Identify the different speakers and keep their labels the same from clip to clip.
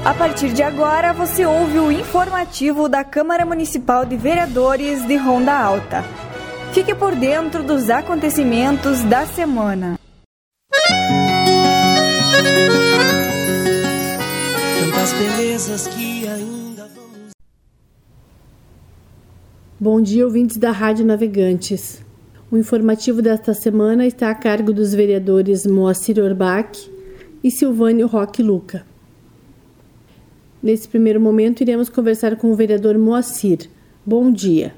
Speaker 1: A partir de agora, você ouve o informativo da Câmara Municipal de Vereadores de Ronda Alta. Fique por dentro dos acontecimentos da semana.
Speaker 2: Tantas belezas que ainda vamos...
Speaker 3: Bom dia, ouvintes da Rádio Navegantes. O informativo desta semana está a cargo dos vereadores Moacir Orbach e Silvânio Roque Luca. Nesse primeiro momento, iremos conversar com o vereador Moacir. Bom dia.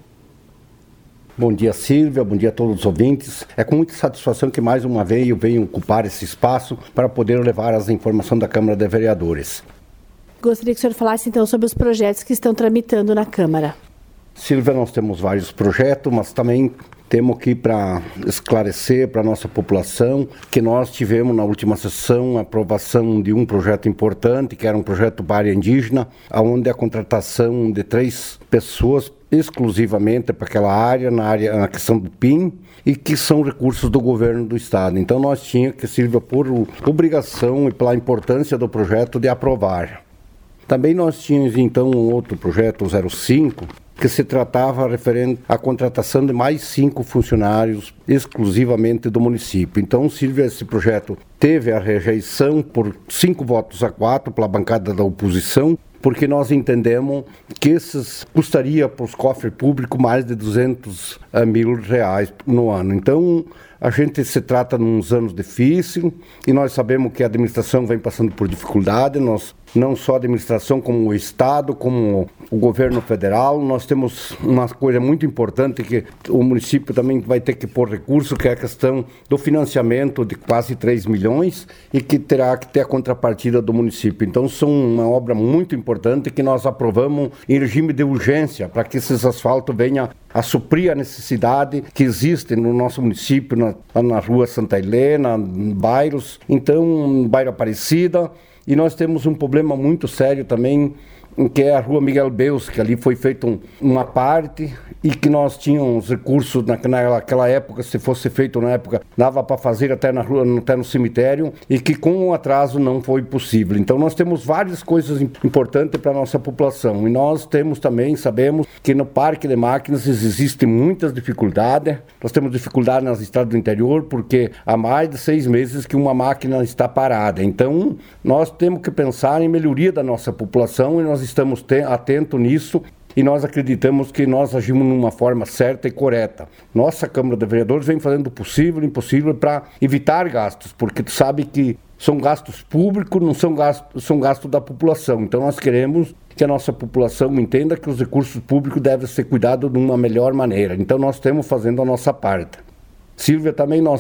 Speaker 4: Bom dia, Silvia. Bom dia a todos os ouvintes. É com muita satisfação que mais uma vez eu venho ocupar esse espaço para poder levar as informações da Câmara de Vereadores.
Speaker 3: Gostaria que o senhor falasse então sobre os projetos que estão tramitando na Câmara.
Speaker 4: Silvia, nós temos vários projetos, mas também temos aqui para esclarecer para a nossa população que nós tivemos na última sessão a aprovação de um projeto importante, que era um projeto para a área indígena, onde a contratação de 3 pessoas exclusivamente para aquela área, na questão do PIN, e que são recursos do governo do estado. Então nós tínhamos que, Silvia, por obrigação e pela importância do projeto, de aprovar. Também nós tínhamos então um outro projeto, o 05, que se tratava referente à contratação de mais 5 funcionários exclusivamente do município. Então, Silvia, esse projeto teve a rejeição por 5 votos a 4 pela bancada da oposição, porque nós entendemos que esses custaria para os cofres públicos mais de R$200 mil no ano. Então, a gente se trata de uns anos difíceis e nós sabemos que a administração vem passando por dificuldade, não só a administração como o Estado, como o governo federal. Nós temos uma coisa muito importante que o município também vai ter que pôr recurso, que é a questão do financiamento de quase 3 milhões e que terá que ter a contrapartida do município. Então, são uma obra muito importante que nós aprovamos em regime de urgência para que esses asfaltos venham a suprir a necessidade que existe no nosso município, na rua Santa Helena, bairros, então, bairro Aparecida, e nós temos um problema muito sério também, que é a rua Miguel Beus, que ali foi feita uma parte e que nós tínhamos recursos naquela época, se fosse feito na época, dava para fazer até na rua, até no cemitério, e que com o atraso não foi possível. Então nós temos várias coisas importantes para a nossa população, e nós temos também, sabemos que no Parque de Máquinas existem muitas dificuldades. Nós temos dificuldade nas estradas do interior, porque há mais de 6 meses que uma máquina está parada. Então nós temos que pensar em melhoria da nossa população, e nós estamos atentos nisso, e nós acreditamos que nós agimos de uma forma certa e correta. Nossa Câmara de Vereadores vem fazendo o possível e o impossível para evitar gastos, porque tu sabe que são gastos públicos, não são gastos da população. Então nós queremos que a nossa população entenda que os recursos públicos devem ser cuidados de uma melhor maneira. Então nós estamos fazendo a nossa parte. Silvia, também nós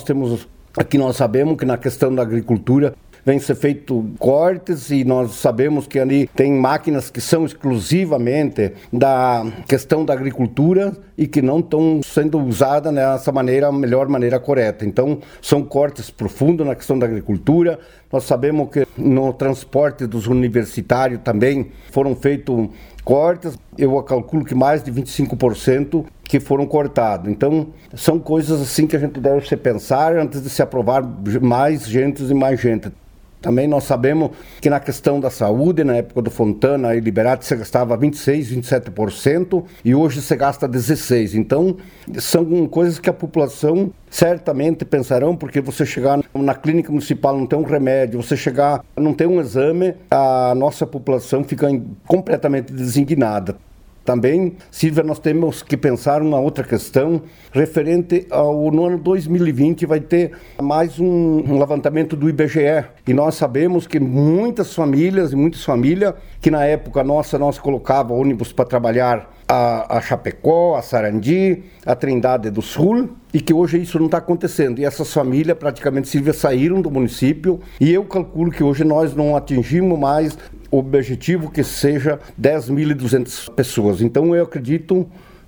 Speaker 4: sabemos que na questão da agricultura vem ser feito cortes, e nós sabemos que ali tem máquinas que são exclusivamente da questão da agricultura e que não estão sendo usadas nessa maneira, a melhor maneira correta. Então, são cortes profundos na questão da agricultura. Nós sabemos que no transporte dos universitários também foram feitos cortes. Eu calculo que mais de 25% que foram cortados. Então, são coisas assim que a gente deve se pensar antes de se aprovar mais gente e mais gente. Também nós sabemos que na questão da saúde, na época do Fontana e Liberati, se gastava 26%, 27% e hoje se gasta 16%. Então, são coisas que a população certamente pensarão, porque você chegar na clínica municipal não tem um remédio, você chegar não tem um exame, a nossa população fica completamente desindignada. Também, Silvia, nós temos que pensar uma outra questão referente no ano 2020 vai ter mais um levantamento do IBGE, e nós sabemos que muitas famílias que na época nós colocava ônibus para trabalhar a Chapecó, a Sarandi, a Trindade do Sul, e que hoje isso não está acontecendo. E essas famílias praticamente, Silvia, saíram do município, e eu calculo que hoje nós não atingimos mais o objetivo que seja 10.200 pessoas. Então eu acredito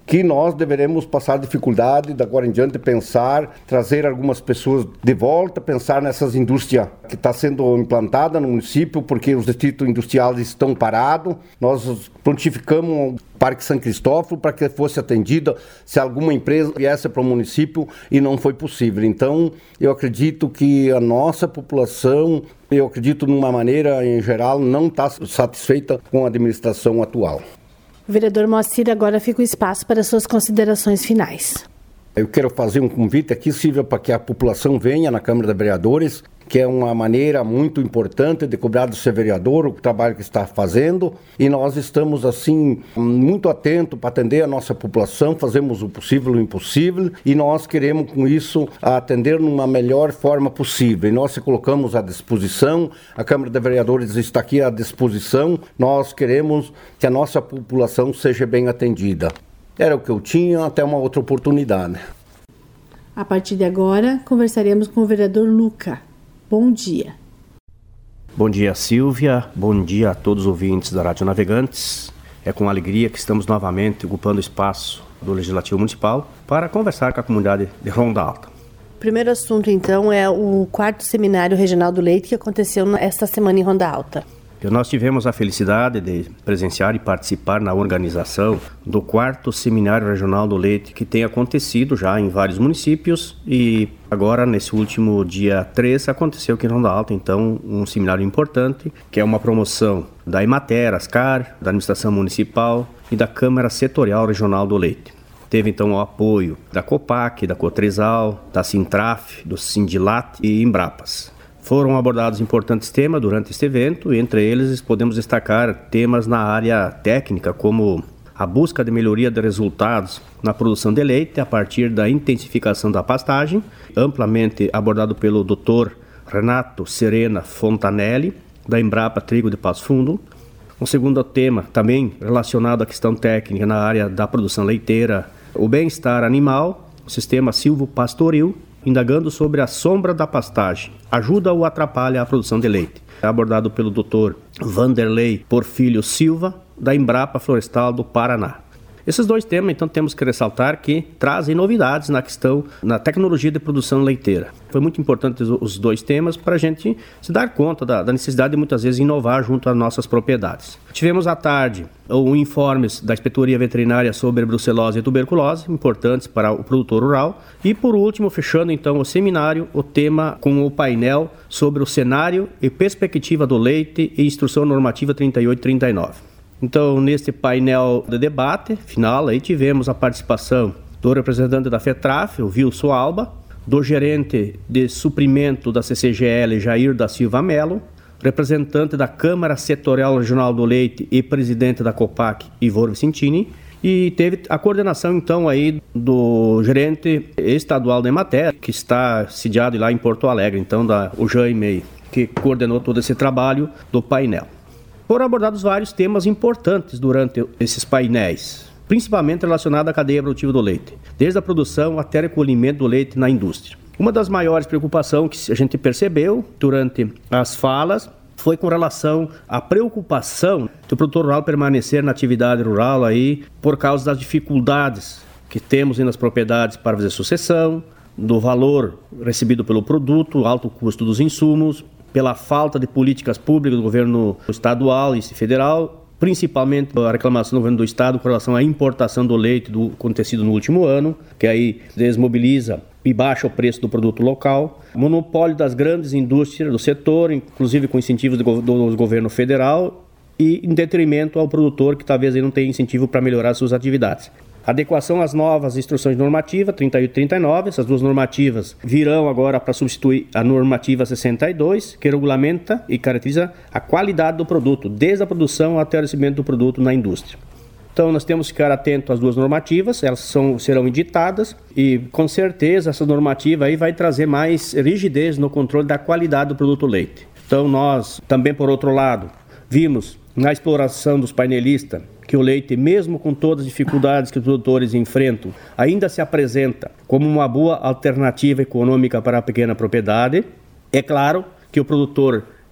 Speaker 4: que nós deveremos passar dificuldade, de agora em diante pensar, trazer algumas pessoas de volta, pensar nessas indústrias que está sendo implantada no município, porque os distritos industriais estão parados. Nós prontificamos o Parque São Cristóvão para que fosse atendida se alguma empresa viesse para o município e não foi possível. Então, eu acredito que a nossa população, eu acredito numa maneira, em geral, não está satisfeita com a administração atual.
Speaker 3: O vereador Moacir, agora fica o espaço para suas considerações finais.
Speaker 4: Eu quero fazer um convite aqui, Silvia, para que a população venha na Câmara de Vereadores, que é uma maneira muito importante de cobrar do seu vereador o trabalho que está fazendo, e nós estamos assim muito atentos para atender a nossa população, fazemos o possível e o impossível, e nós queremos com isso atender numa melhor forma possível. E nós se colocamos à disposição, a Câmara de Vereadores está aqui à disposição, nós queremos que a nossa população seja bem atendida. Era o que eu tinha, até uma outra oportunidade.
Speaker 3: A partir de agora, conversaremos com o vereador Luca. Bom dia.
Speaker 5: Bom dia, Silvia. Bom dia a todos os ouvintes da Rádio Navegantes. É com alegria que estamos novamente ocupando o espaço do Legislativo Municipal para conversar com a comunidade de Ronda Alta.
Speaker 3: O primeiro assunto, então, é o 4º Seminário Regional do Leite que aconteceu esta semana em Ronda Alta.
Speaker 5: Nós tivemos a felicidade de presenciar e participar na organização do 4º Seminário Regional do Leite, que tem acontecido já em vários municípios, e agora, nesse último dia 3, aconteceu aqui em Ronda Alta, então, um seminário importante, que é uma promoção da Emater, Ascar, da Administração Municipal e da Câmara Setorial Regional do Leite. Teve, então, o apoio da Copac, da Cotrizal, da Sintraf, do Sindilat e Embrapas. Foram abordados importantes temas durante este evento, e entre eles podemos destacar temas na área técnica, como a busca de melhoria de resultados na produção de leite a partir da intensificação da pastagem, amplamente abordado pelo Dr. Renato Serena Fontanelli, da Embrapa Trigo de Passo Fundo. Um segundo tema, também relacionado à questão técnica na área da produção leiteira, o bem-estar animal, o sistema silvopastoril, indagando sobre a sombra da pastagem, ajuda ou atrapalha a produção de leite. É abordado pelo Dr. Vanderlei Porfílio Silva, da Embrapa Florestal do Paraná. Esses dois temas, então, temos que ressaltar que trazem novidades na tecnologia de produção leiteira. Foi muito importante os dois temas para a gente se dar conta da necessidade de muitas vezes inovar junto às nossas propriedades. Tivemos à tarde informes da Inspetoria Veterinária sobre brucelose e tuberculose, importantes para o produtor rural. E por último, fechando então o seminário, o tema com o painel sobre o cenário e perspectiva do leite e instrução normativa 3839. Então, neste painel de debate final, aí tivemos a participação do representante da FETRAF, o Wilson Alba, do gerente de suprimento da CCGL, Jair da Silva Melo, representante da Câmara Setorial Regional do Leite e presidente da Copac, Ivor Vicentini, e teve a coordenação, então, aí do gerente estadual da Emater, que está sediado lá em Porto Alegre, então, o Jaime, que coordenou todo esse trabalho do painel. Foram abordados vários temas importantes durante esses painéis, principalmente relacionados à cadeia produtiva do leite, desde a produção até o recolhimento do leite na indústria. Uma das maiores preocupações que a gente percebeu durante as falas foi com relação à preocupação do produtor rural permanecer na atividade rural aí por causa das dificuldades que temos nas propriedades para fazer sucessão, do valor recebido pelo produto, alto custo dos insumos, pela falta de políticas públicas do governo estadual e federal, principalmente a reclamação do governo do estado com relação à importação do leite do acontecido no último ano, que aí desmobiliza e baixa o preço do produto local, monopólio das grandes indústrias do setor, inclusive com incentivos do governo federal, e em detrimento ao produtor que talvez ele não tenha incentivo para melhorar suas atividades. Adequação às novas instruções normativas, 38 e 39, essas duas normativas virão agora para substituir a normativa 62, que regulamenta e caracteriza a qualidade do produto, desde a produção até o recebimento do produto na indústria. Então nós temos que ficar atentos às duas normativas, elas serão editadas e com certeza essa normativa aí vai trazer mais rigidez no controle da qualidade do produto leite. Então nós também, por outro lado, vimos na exploração dos painelistas que o leite, mesmo com todas as dificuldades que os produtores enfrentam, ainda se apresenta como uma boa alternativa econômica para a pequena propriedade. É claro que o produtor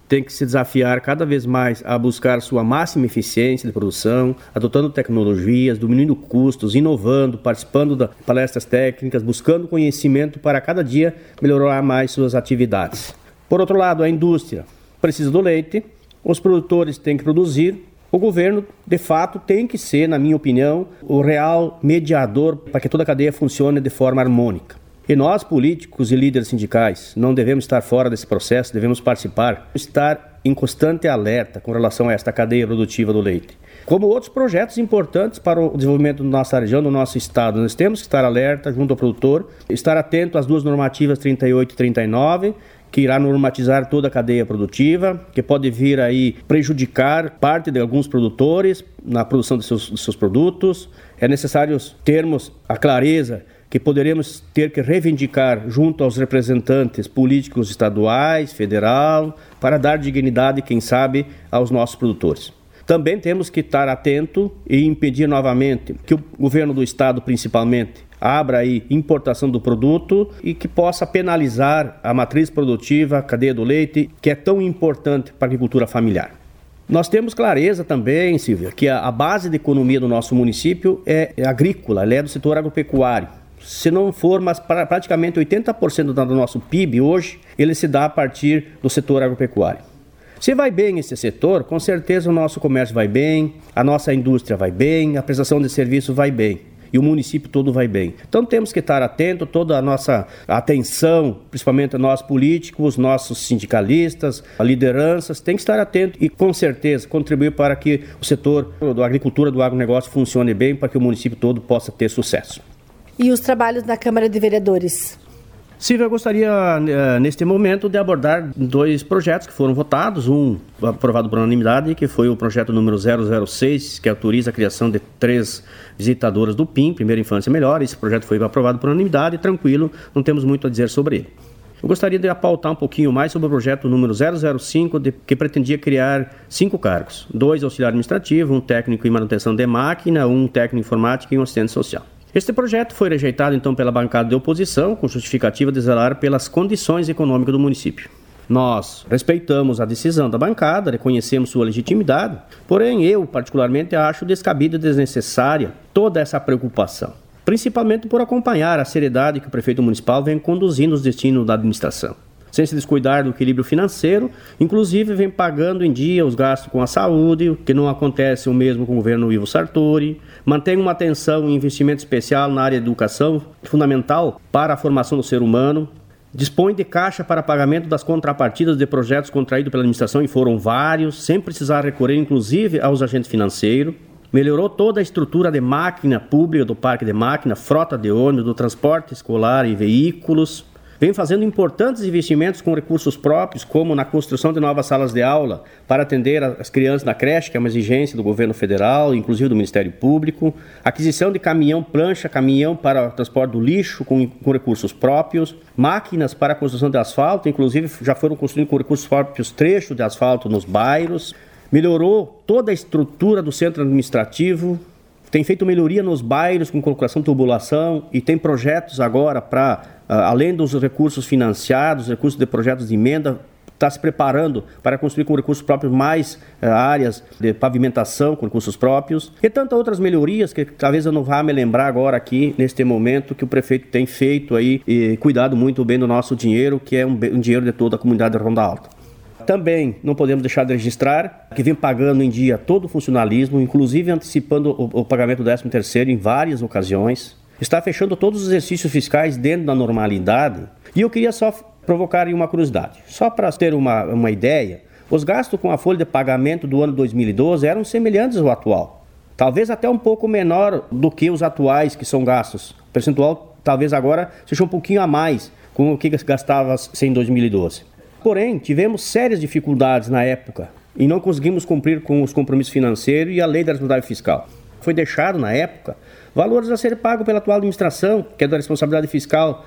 Speaker 5: tem que se desafiar cada vez mais a buscar sua máxima eficiência de produção, adotando tecnologias, diminuindo custos, inovando, participando de palestras técnicas, buscando conhecimento para cada dia melhorar mais suas atividades. Por outro lado, a indústria precisa do leite, os produtores têm que produzir, o governo, de fato, tem que ser, na minha opinião, o real mediador para que toda a cadeia funcione de forma harmônica. E nós, políticos e líderes sindicais, não devemos estar fora desse processo, devemos participar, estar em constante alerta com relação a esta cadeia produtiva do leite. Como outros projetos importantes para o desenvolvimento da nossa região, do nosso estado, nós temos que estar alerta junto ao produtor, estar atento às duas normativas 38 e 39, que irá normatizar toda a cadeia produtiva, que pode vir aí prejudicar parte de alguns produtores na produção de seus produtos. É necessário termos a clareza que poderemos ter que reivindicar junto aos representantes políticos estaduais, federal, para dar dignidade, quem sabe, aos nossos produtores. Também temos que estar atento e impedir novamente que o governo do estado, principalmente, abra aí importação do produto e que possa penalizar a matriz produtiva, a cadeia do leite, que é tão importante para a agricultura familiar. Nós temos clareza também, Silvia, que a base de economia do nosso município é agrícola, ela é do setor agropecuário. Se não for, mas praticamente 80% do nosso PIB hoje, ele se dá a partir do setor agropecuário. Se vai bem esse setor, com certeza o nosso comércio vai bem, a nossa indústria vai bem, a prestação de serviço vai bem e o município todo vai bem. Então temos que estar atento, toda a nossa atenção, principalmente nós políticos, nossos sindicalistas, lideranças, tem que estar atento e com certeza contribuir para que o setor da agricultura, do agronegócio funcione bem, para que o município todo possa ter sucesso.
Speaker 3: E os trabalhos na Câmara de Vereadores?
Speaker 5: Silvia, eu gostaria, neste momento, de abordar dois projetos que foram votados, um aprovado por unanimidade, que foi o projeto número 006, que autoriza a criação de 3 visitadoras do PIM, Primeira Infância Melhor. Esse projeto foi aprovado por unanimidade, tranquilo, não temos muito a dizer sobre ele. Eu gostaria de pautar um pouquinho mais sobre o projeto número 005, que pretendia criar 5 cargos, 2 auxiliar administrativo, um técnico em manutenção de máquina, um técnico em informática e um assistente social. Este projeto foi rejeitado, então, pela bancada de oposição, com justificativa de zelar pelas condições econômicas do município. Nós respeitamos a decisão da bancada, reconhecemos sua legitimidade, porém eu, particularmente, acho descabida e desnecessária toda essa preocupação, principalmente por acompanhar a seriedade que o prefeito municipal vem conduzindo os destinos da administração. Sem se descuidar do equilíbrio financeiro, inclusive vem pagando em dia os gastos com a saúde, que não acontece o mesmo com o governo Ivo Sartori, mantém uma atenção e investimento especial na área de educação, fundamental para a formação do ser humano, dispõe de caixa para pagamento das contrapartidas de projetos contraídos pela administração, e foram vários, sem precisar recorrer inclusive aos agentes financeiros, melhorou toda a estrutura de máquina pública do parque de máquina, frota de ônibus, do transporte escolar e veículos, vem fazendo importantes investimentos com recursos próprios, como na construção de novas salas de aula para atender as crianças na creche, que é uma exigência do governo federal, inclusive do Ministério Público, aquisição de caminhão-plancha, caminhão para o transporte do lixo com recursos próprios, máquinas para a construção de asfalto, inclusive já foram construindo com recursos próprios trechos de asfalto nos bairros, melhorou toda a estrutura do centro administrativo, tem feito melhoria nos bairros com colocação de tubulação e tem projetos agora para, além dos recursos financiados, recursos de projetos de emenda, está se preparando para construir com recursos próprios mais áreas de pavimentação com recursos próprios e tantas outras melhorias que talvez eu não vá me lembrar agora aqui neste momento, que o prefeito tem feito aí e cuidado muito bem do nosso dinheiro, que é um dinheiro de toda a comunidade de Ronda Alta. Também não podemos deixar de registrar que vem pagando em dia todo o funcionalismo, inclusive antecipando o pagamento do 13º em várias ocasiões. Está fechando todos os exercícios fiscais dentro da normalidade. E eu queria só provocar uma curiosidade. Só para ter uma ideia, os gastos com a folha de pagamento do ano 2012 eram semelhantes ao atual. Talvez até um pouco menor do que os atuais, que são gastos. O percentual talvez agora seja um pouquinho a mais com o que gastava-se em 2012. Porém, tivemos sérias dificuldades na época e não conseguimos cumprir com os compromissos financeiros e a lei da responsabilidade fiscal. Foi deixado, na época, valores a ser pagos pela atual administração, que é da responsabilidade fiscal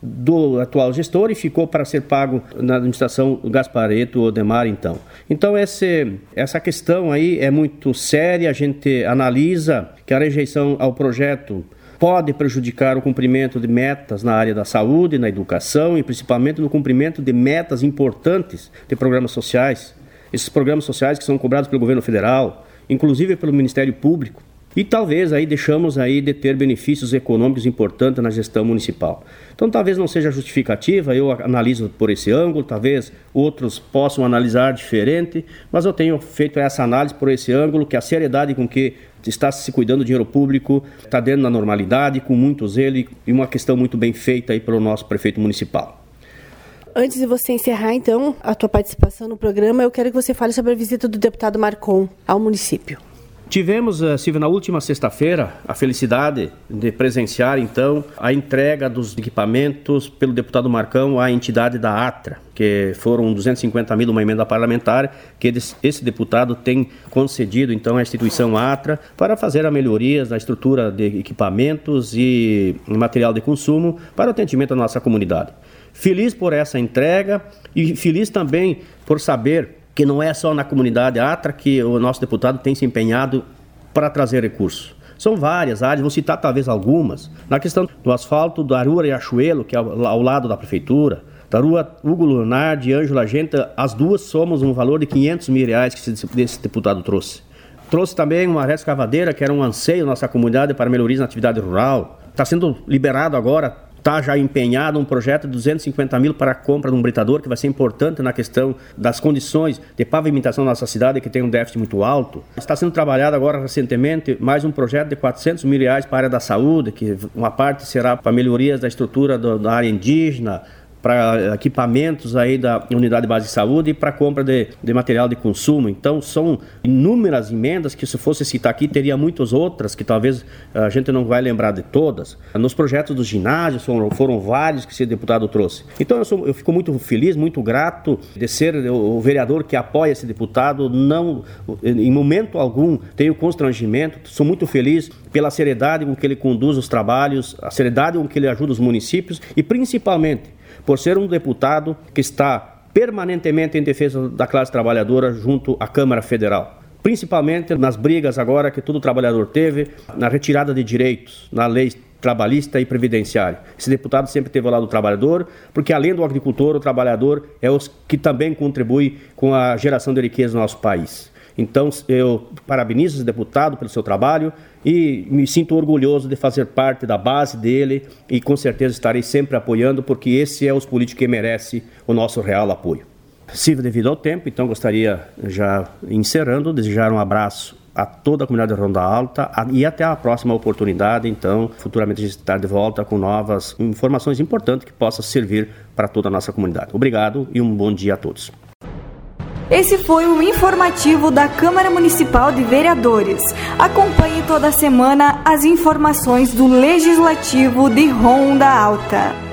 Speaker 5: do atual gestor, e ficou para ser pago na administração Gasparetto ou Odemar, então. Então, essa questão aí é muito séria, a gente analisa que a rejeição ao projeto pode prejudicar o cumprimento de metas na área da saúde, na educação e principalmente no cumprimento de metas importantes de programas sociais. Esses programas sociais que são cobrados pelo governo federal, inclusive pelo Ministério Público. E talvez aí deixamos aí de ter benefícios econômicos importantes na gestão municipal. Então talvez não seja justificativa, eu analiso por esse ângulo, talvez outros possam analisar diferente, mas eu tenho feito essa análise por esse ângulo, que a seriedade com que está se cuidando do dinheiro público está dentro da normalidade, com muito zelo e uma questão muito bem feita aí pelo nosso prefeito municipal.
Speaker 3: Antes de você encerrar, então, a tua participação no programa, eu quero que você fale sobre a visita do deputado Marcon ao município.
Speaker 5: Tivemos, Silvia, na última sexta-feira, a felicidade de presenciar, então, a entrega dos equipamentos pelo deputado Marcão à entidade da Atra, que foram 250 mil, uma emenda parlamentar, que esse deputado tem concedido, então, à instituição Atra para fazer a melhorias na estrutura de equipamentos e material de consumo para o atendimento à nossa comunidade. Feliz por essa entrega e feliz também por saber que não é só na comunidade Atra que o nosso deputado tem se empenhado para trazer recursos. São várias áreas, vou citar talvez algumas. Na questão do asfalto da Rua Riachuelo, que é ao lado da prefeitura, da Rua Hugo Lunardi e Ângelo Argenta, as duas somos um valor de R$500 mil que esse deputado trouxe. Trouxe também uma reescavadeira, que era um anseio da nossa comunidade para melhorias na atividade rural. Está sendo liberado agora, está já empenhado um projeto de 250 mil para a compra de um britador, que vai ser importante na questão das condições de pavimentação da nossa cidade, que tem um déficit muito alto. Está sendo trabalhado agora recentemente mais um projeto de R$400 mil para a área da saúde, que uma parte será para melhorias da estrutura da área indígena, para equipamentos aí da Unidade Básica de Saúde e para compra de material de consumo. Então, são inúmeras emendas que, se fosse citar aqui, teria muitas outras que talvez a gente não vai lembrar de todas. Nos projetos dos ginásios foram vários que esse deputado trouxe. Então, eu fico muito feliz, muito grato de ser o vereador que apoia esse deputado. Não, em momento algum, tenho constrangimento. Sou muito feliz pela seriedade com que ele conduz os trabalhos, a seriedade com que ele ajuda os municípios e, principalmente, por ser um deputado que está permanentemente em defesa da classe trabalhadora junto à Câmara Federal. Principalmente nas brigas agora que todo trabalhador teve, na retirada de direitos, na lei trabalhista e previdenciária. Esse deputado sempre esteve ao lado do trabalhador, porque além do agricultor, o trabalhador é o que também contribui com a geração de riqueza no nosso país. Então, eu parabenizo esse deputado pelo seu trabalho e me sinto orgulhoso de fazer parte da base dele e com certeza estarei sempre apoiando, porque esse é os políticos que merece o nosso real apoio. Silvia, devido ao tempo, então gostaria, já encerrando, desejar um abraço a toda a comunidade de Ronda Alta e até a próxima oportunidade, então, futuramente a gente estar de volta com novas informações importantes que possam servir para toda a nossa comunidade. Obrigado e um bom dia a todos.
Speaker 1: Esse foi o informativo da Câmara Municipal de Vereadores. Acompanhe toda semana as informações do Legislativo de Ronda Alta.